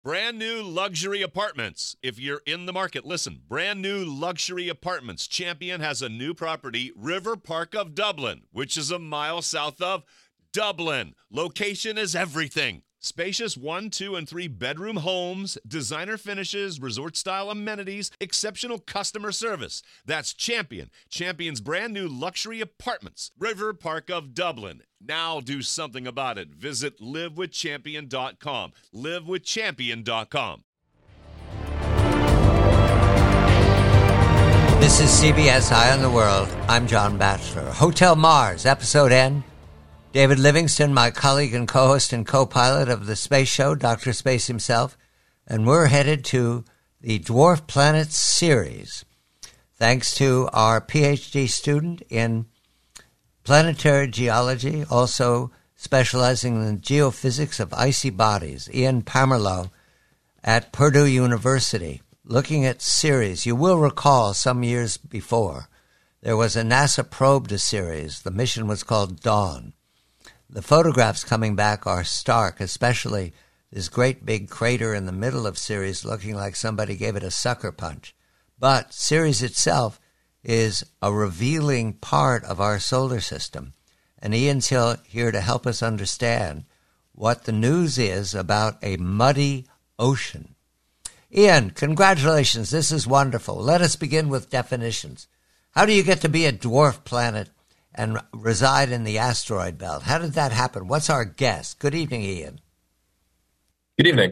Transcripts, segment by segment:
Brand new luxury apartments. If you're in the market, listen. Brand new luxury apartments. Champion has a new property, River Park of Dublin, which is a mile south of Dublin. Location is everything. Spacious 1, 2, and 3 bedroom homes, designer finishes, resort-style amenities, exceptional customer service. That's Champion. Champion's brand new luxury apartments, River Park of Dublin. Now do something about it. Visit livewithchampion.com. Livewithchampion.com. This is CBS Eye on the World. I'm John Batchelor. Hotel Mars, Episode N. David Livingston, my colleague and co-host and co-pilot of the space show, Dr. Space himself, and we're headed to the Dwarf Planet Ceres, thanks to our PhD student in planetary geology, also specializing in the geophysics of icy bodies, Ian Pamerlo at Purdue University, looking at Ceres. You will recall some years before, there was a NASA probe to Ceres. The mission was called Dawn. The photographs coming back are stark, especially this great big crater in the middle of Ceres looking like somebody gave it a sucker punch. But Ceres itself is a revealing part of our solar system. And Ian's here to help us understand what the news is about a muddy ocean. Ian, congratulations. This is wonderful. Let us begin with definitions. How do you get to be a dwarf planet and reside in the asteroid belt? How did that happen? What's our guess? Good evening, Ian. Good evening.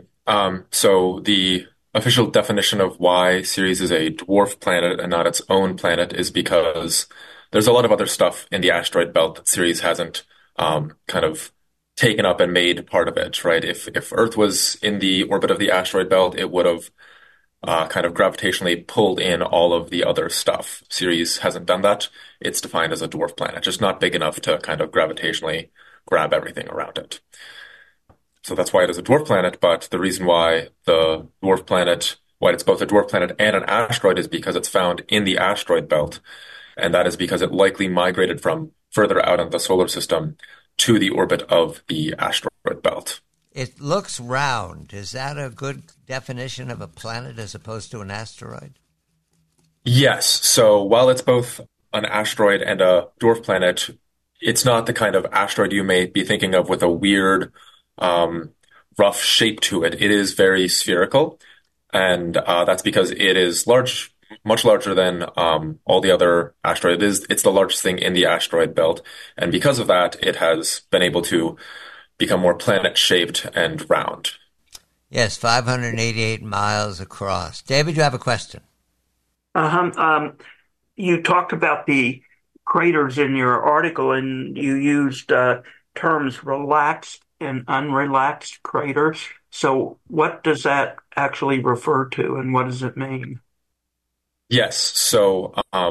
So the official definition of why Ceres is a dwarf planet and not its own planet is because there's a lot of other stuff in the asteroid belt that Ceres hasn't kind of taken up and made part of it, right? If Earth was in the orbit of the asteroid belt, it would have kind of gravitationally pulled in all of the other stuff. Ceres hasn't done that. It's defined as a dwarf planet, just not big enough to kind of gravitationally grab everything around it. So that's why it is a dwarf planet, but the reason why the dwarf planet, why it's both a dwarf planet and an asteroid is because it's found in the asteroid belt, and that is because it likely migrated from further out in the solar system to the orbit of the asteroid belt. It looks round. Is that a good definition of a planet as opposed to an asteroid? Yes. So while it's both an asteroid and a dwarf planet, it's not the kind of asteroid you may be thinking of with a weird, rough shape to it. It is very spherical, and that's because it is large, much larger than all the other asteroids. It's the largest thing in the asteroid belt, and because of that, it has been able to become more planet-shaped and round. Yes, 588 miles across. David, you have a question. You talked about the craters in your article, and you used terms relaxed and unrelaxed craters. So what does that actually refer to, and what does it mean? Yes. So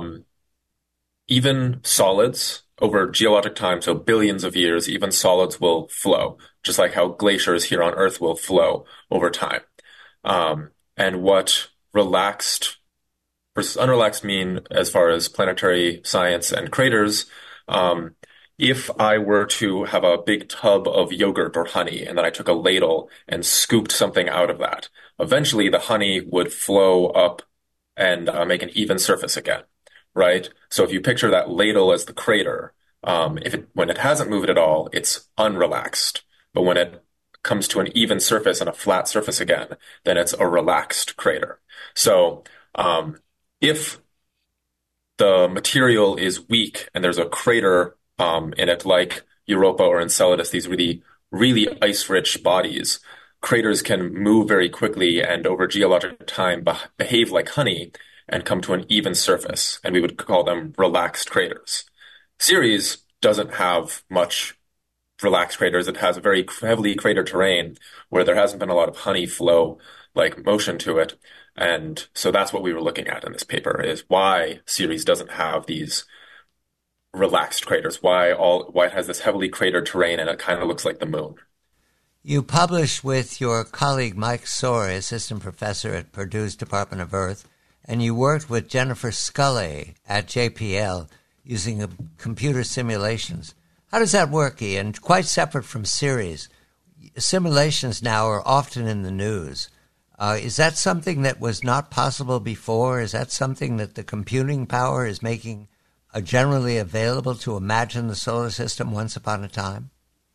even solids over geologic time, so billions of years, even solids will flow, just like how glaciers here on Earth will flow over time. And what relaxed versus unrelaxed mean as far as planetary science and craters, if I were to have a big tub of yogurt or honey, and then I took a ladle and scooped something out of that, eventually the honey would flow up and make an even surface again, right? So if you picture that ladle as the crater, when it hasn't moved at all, it's unrelaxed. But when it comes to an even surface and a flat surface again, then it's a relaxed crater. So if the material is weak and there's a crater in it, like Europa or Enceladus, these really, really ice-rich bodies, craters can move very quickly and over geologic time behave like honey and come to an even surface, and we would call them relaxed craters. Ceres doesn't have much relaxed craters. It has a very heavily cratered terrain where there hasn't been a lot of honey flow like motion to it. And so that's what we were looking at in this paper, is why Ceres doesn't have these relaxed craters, why it has this heavily cratered terrain and it kind of looks like the moon. You published with your colleague Mike Sorey, assistant professor at Purdue's Department of Earth, and you worked with Jennifer Scully at JPL using computer simulations. How does that work, Ian? Quite separate from Ceres. simulations now are often in the news. Is that something that was not possible before? Is that something that the computing power is making generally available to imagine the solar system once upon a time?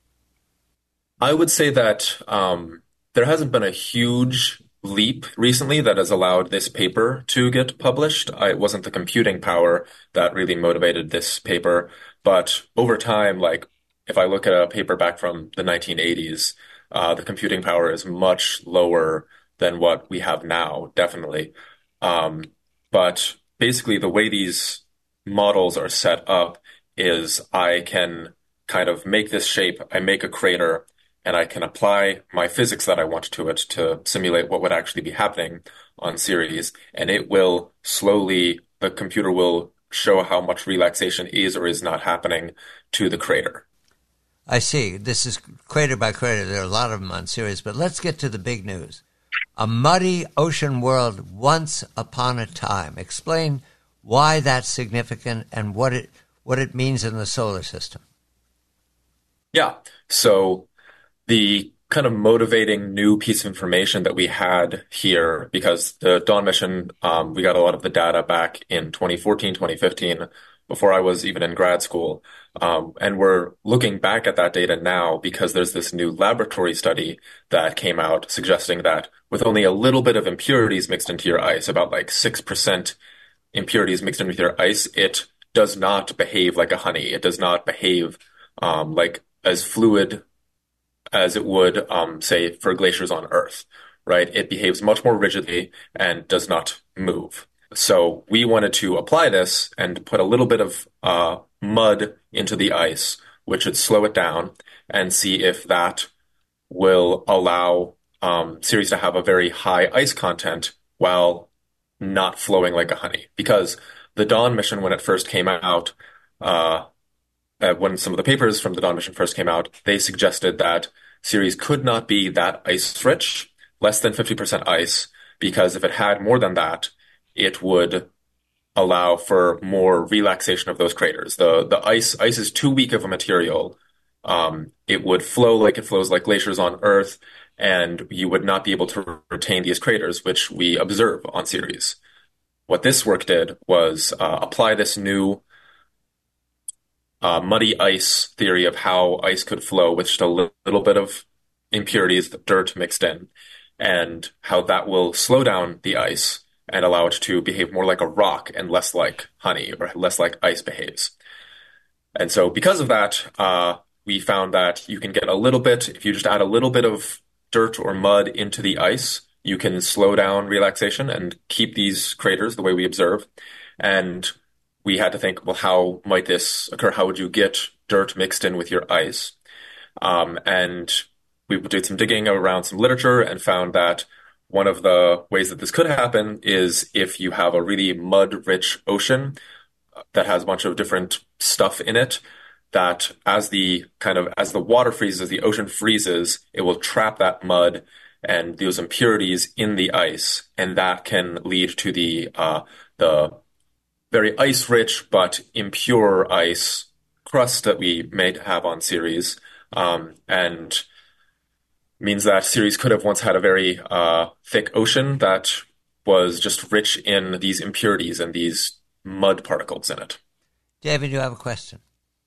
I would say that there hasn't been a huge leap recently that has allowed this paper to get published. It wasn't the computing power that really motivated this paper, but over time, like if I look at a paper back from the 1980s, the computing power is much lower than what we have now, definitely. Um, but basically, the way these models are set up is I can kind of make this shape. I make a crater and I can apply my physics that I want to it to simulate what would actually be happening on Ceres. And it will slowly, the computer will show how much relaxation is or is not happening to the crater. I see. This is crater by crater. There are a lot of them on Ceres, but let's get to the big news. A muddy ocean world once upon a time. Explain why that's significant and what it means in the solar system. Yeah. So the kind of motivating new piece of information that we had here, because the Dawn mission, we got a lot of the data back in 2014, 2015, before I was even in grad school. And we're looking back at that data now because there's this new laboratory study that came out suggesting that with only a little bit of impurities mixed into your ice, about like 6% impurities mixed into your ice, it does not behave like a honey. It does not behave like as fluid as it would, say, for glaciers on Earth, right? It behaves much more rigidly and does not move. So we wanted to apply this and put a little bit of mud into the ice, which would slow it down, and see if that will allow Ceres to have a very high ice content while not flowing like a honey. Because the Dawn mission, when it first came out, when some of the papers from the Dawn mission first came out, they suggested that Ceres could not be that ice rich, less than 50% ice, because if it had more than that, it would allow for more relaxation of those craters. The ice is too weak of a material. It would flow like it flows like glaciers on Earth, and you would not be able to retain these craters, which we observe on Ceres. What this work did was apply this new muddy ice theory of how ice could flow with just a little bit of impurities, dirt mixed in, and how that will slow down the ice and allow it to behave more like a rock and less like honey or less like ice behaves. And so because of that, we found that you can get a little bit, if you just add a little bit of dirt or mud into the ice, you can slow down relaxation and keep these craters the way we observe. And we had to think, well, how might this occur? How would you get dirt mixed in with your ice? And we did some digging around some literature and found that one of the ways that this could happen is if you have a really mud-rich ocean that has a bunch of different stuff in it, that as the water freezes, as the ocean freezes, it will trap that mud and those impurities in the ice, and that can lead to the very ice-rich but impure ice crust that we may have on Ceres, and means that Ceres could have once had a very thick ocean that was just rich in these impurities and these mud particles in it. David, you have a question.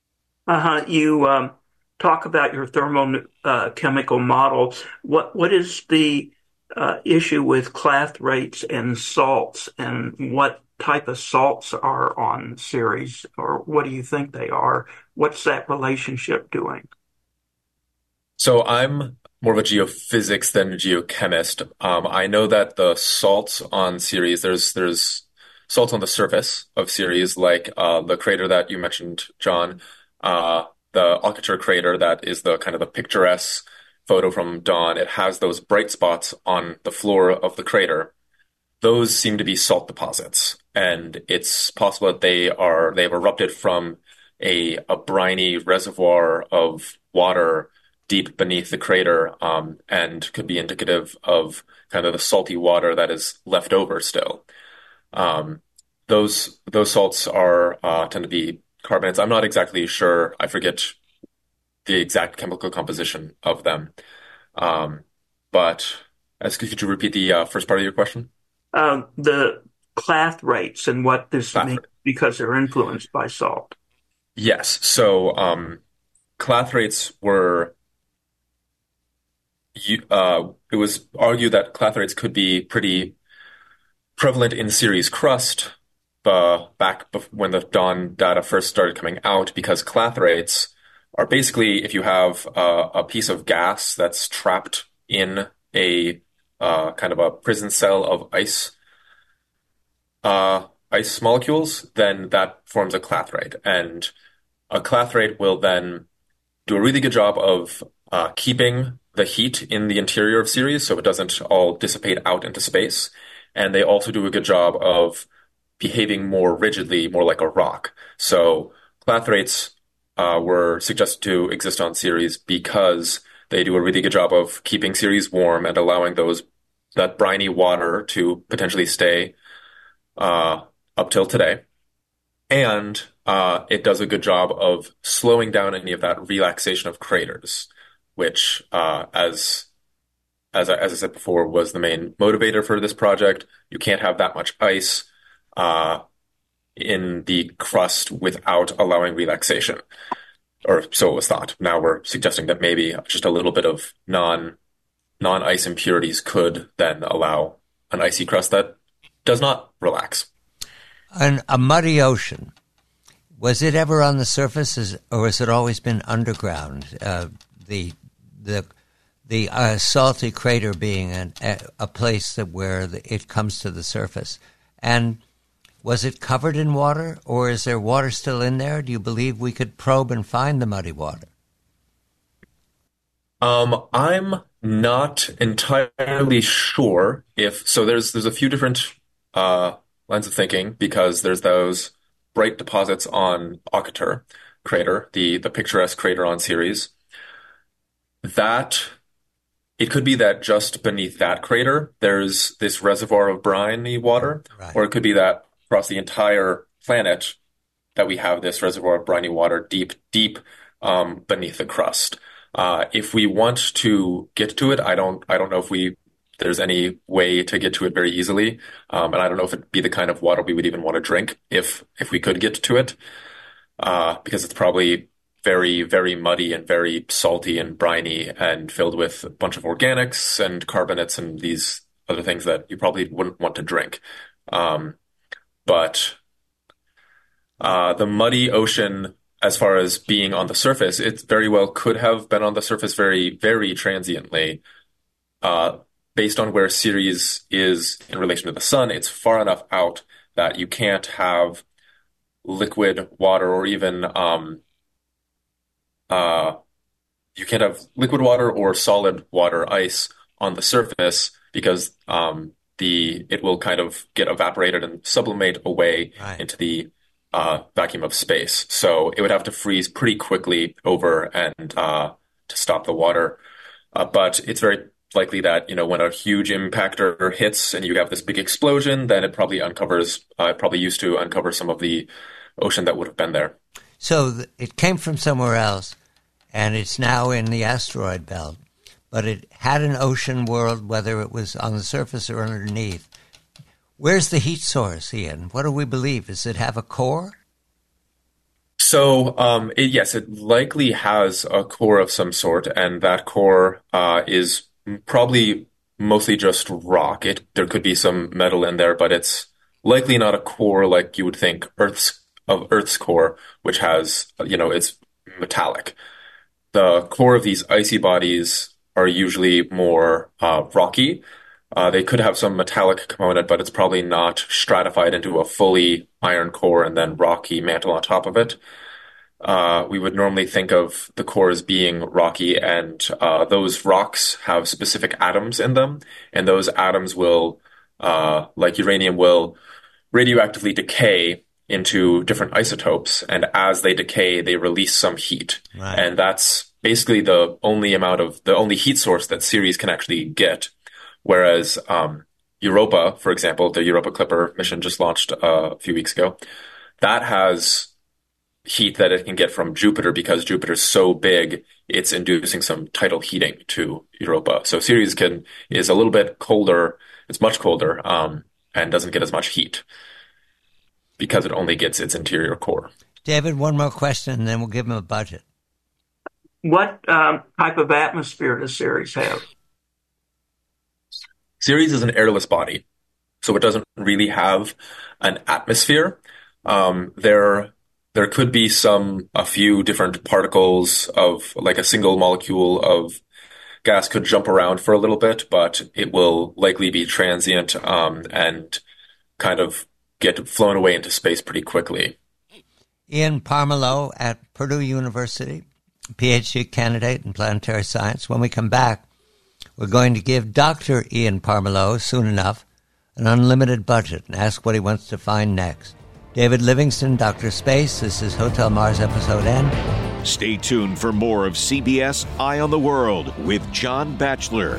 You talk about your thermochemical model. What is the issue with clathrates and salts, and what type of salts are on Ceres, or what do you think they are? What's that relationship doing? So I'm more of a geophysics than a geochemist. I know that the salts on Ceres, there's salts on the surface of Ceres, like the crater that you mentioned, John, the Alcatur crater that is the kind of the picturesque photo from Dawn. It has those bright spots on the floor of the crater. Those seem to be salt deposits, and it's possible that they've erupted from a briny reservoir of water deep beneath the crater, and could be indicative of kind of the salty water that is left over still. Those salts are tend to be carbonates. I'm not exactly sure. I forget the exact chemical composition of them. But could you repeat the first part of your question? The clathrates and what this means Clathrate. because they're influenced by salt. Yes. So clathrates were it was argued that clathrates could be pretty prevalent in Ceres crust when the Dawn data first started coming out, because clathrates are basically if you have a piece of gas that's trapped in a kind of a prison cell of ice molecules, then that forms a clathrate, and a clathrate will then do a really good job of keeping the heat in the interior of Ceres so it doesn't all dissipate out into space. And they also do a good job of behaving more rigidly, more like a rock. So clathrates were suggested to exist on Ceres because they do a really good job of keeping Ceres warm and allowing that briny water to potentially stay up till today. And it does a good job of slowing down any of that relaxation of craters, which, as I said before, was the main motivator for this project. You can't have that much ice uh, in the crust without allowing relaxation, or so it was thought. Now we're suggesting that maybe just a little bit of non-ice impurities could then allow an icy crust that does not relax. A muddy ocean. Was it ever on the surface, or has it always been underground? The salty crater being a place where it comes to the surface. And was it covered in water, or is there water still in there? Do you believe we could probe and find the muddy water? I'm not entirely sure if so. There's a few different lines of thinking because there's those bright deposits on Okatur crater, the picturesque crater on Ceres. That it could be that just beneath that crater there's this reservoir of briny water, Right. or it could be that across the entire planet that we have this reservoir of briny water deep beneath the crust. If we want to get to it, I don't know if there's any way to get to it very easily, and I don't know if it'd be the kind of water we would even want to drink if we could get to it, because it's probably very, very muddy and very salty and briny and filled with a bunch of organics and carbonates and these other things that you probably wouldn't want to drink. But the muddy ocean, as far as being on the surface, it very well could have been on the surface very, very transiently. Uh, Based on where Ceres is in relation to the sun, it's far enough out that you can't have liquid water or even uh, you can't have liquid water or solid water ice on the surface because the it will kind of get evaporated and sublimate away Right. into the vacuum of space. So it would have to freeze pretty quickly over and to stop the water. But it's very likely that, when a huge impactor hits and you have this big explosion, then it probably probably used to uncover some of the ocean that would have been there. So it came from somewhere else, and it's now in the asteroid belt. But it had an ocean world, whether it was on the surface or underneath. Where's the heat source, Ian? What do we believe? Does it have a core? So, yes, it likely has a core of some sort, and that core is probably mostly just rock. There could be some metal in there, but it's likely not a core like you would think Earth's core, which has, it's metallic. The core of these icy bodies are usually more rocky. They could have some metallic component, but it's probably not stratified into a fully iron core and then rocky mantle on top of it. We would normally think of the core as being rocky, and those rocks have specific atoms in them, and those atoms will, like uranium, will radioactively decay into different isotopes, and as they decay, they release some heat. Right. And that's basically the only heat source that Ceres can actually get. Whereas Europa, for example, the Europa Clipper mission just launched a few weeks ago, that has heat that it can get from Jupiter because Jupiter's so big, it's inducing some tidal heating to Europa. So Ceres is a little bit colder. It's much colder, and doesn't get as much heat because it only gets its interior core. David, one more question, and then we'll give him a budget. What type of atmosphere does Ceres have? Ceres is an airless body, so it doesn't really have an atmosphere. There could be a few different particles of, like, a single molecule of gas could jump around for a little bit, but it will likely be transient, and kind of get flown away into space pretty quickly. Ian Parmelau at Purdue University, PhD candidate in planetary science. When we come back, we're going to give Dr. Ian Parmelau, soon enough, an unlimited budget and ask what he wants to find next. David Livingston, Dr. Space. This is Hotel Mars Episode N. Stay tuned for more of CBS Eye on the World with John Batchelor.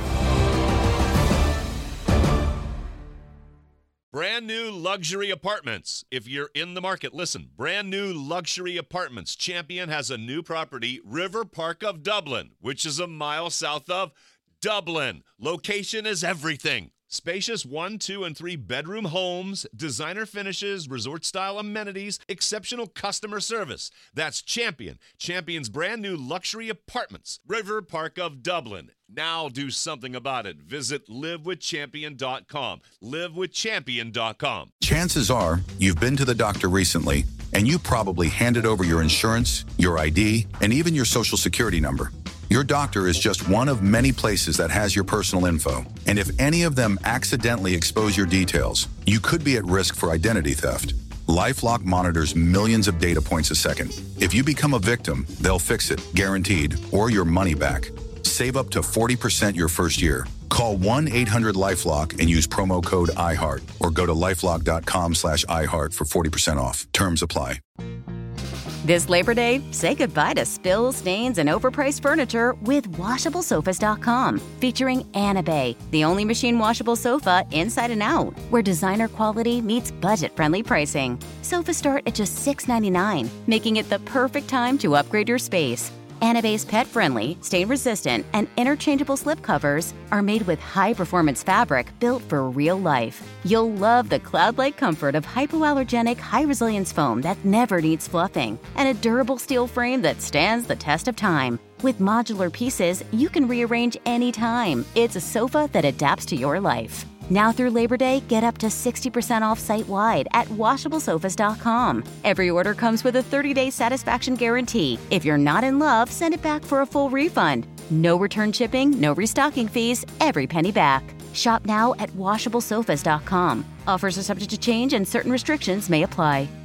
Brand new luxury apartments. If you're in the market, listen. Brand new luxury apartments. Champion has a new property, River Park of Dublin, which is a mile south of Dublin. Location is everything. Spacious 1, 2, and 3 bedroom homes, designer finishes, resort-style amenities, exceptional customer service. That's Champion. Champion's brand new luxury apartments, River Park of Dublin. Now do something about it. Visit livewithchampion.com. Livewithchampion.com. Chances are you've been to the doctor recently, and you probably handed over your insurance, your ID, and even your social security number. Your doctor is just one of many places that has your personal info. And if any of them accidentally expose your details, you could be at risk for identity theft. LifeLock monitors millions of data points a second. If you become a victim, they'll fix it, guaranteed, or your money back. Save up to 40% your first year. Call 1-800-LifeLock and use promo code iHeart, or go to lifelock.com/iHeart for 40% off. Terms apply. This Labor Day, say goodbye to spills, stains, and overpriced furniture with WashableSofas.com. Featuring Anabay, the only machine washable sofa inside and out, where designer quality meets budget-friendly pricing. Sofas start at just $6.99, making it the perfect time to upgrade your space. Anabay's pet-friendly, stain-resistant, and interchangeable slipcovers are made with high-performance fabric built for real life. You'll love the cloud-like comfort of hypoallergenic, high-resilience foam that never needs fluffing, and a durable steel frame that stands the test of time. With modular pieces, you can rearrange anytime. It's a sofa that adapts to your life. Now through Labor Day, get up to 60% off site-wide at WashableSofas.com. Every order comes with a 30-day satisfaction guarantee. If you're not in love, send it back for a full refund. No return shipping, no restocking fees, every penny back. Shop now at WashableSofas.com. Offers are subject to change and certain restrictions may apply.